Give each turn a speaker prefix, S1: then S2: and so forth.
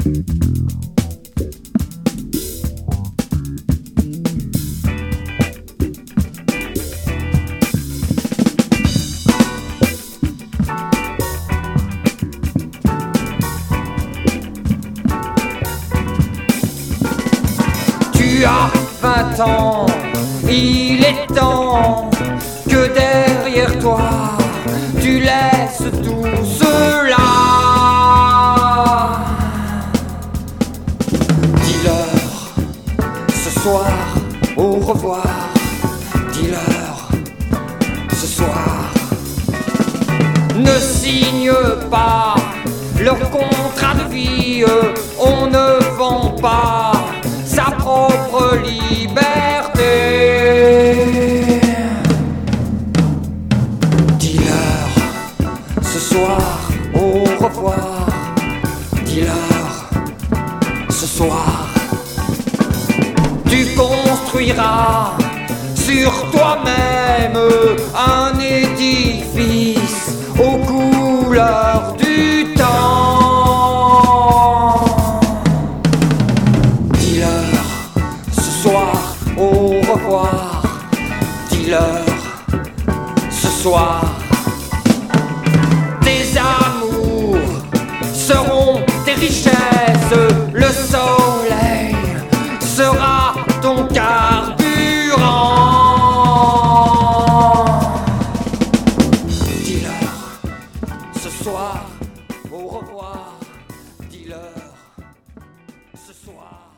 S1: Tu as 20 ans, il est temps que derrière toi tu laisses tout cela. Dis-leur ce soir au revoir, dis-leur ce soir. Ne signe pas leur contrat de vie, on ne vend pas sa propre liberté. Dis-leur ce soir au revoir, dis-leur ce soir. Tu construiras sur toi-même un édifice aux couleurs du temps. Dis-leur ce soir au revoir, dis-leur ce soir. Tes amours seront tes richesses, le soleil sera ton carburant. Dis-leur ce soir au revoir, dis-leur ce soir.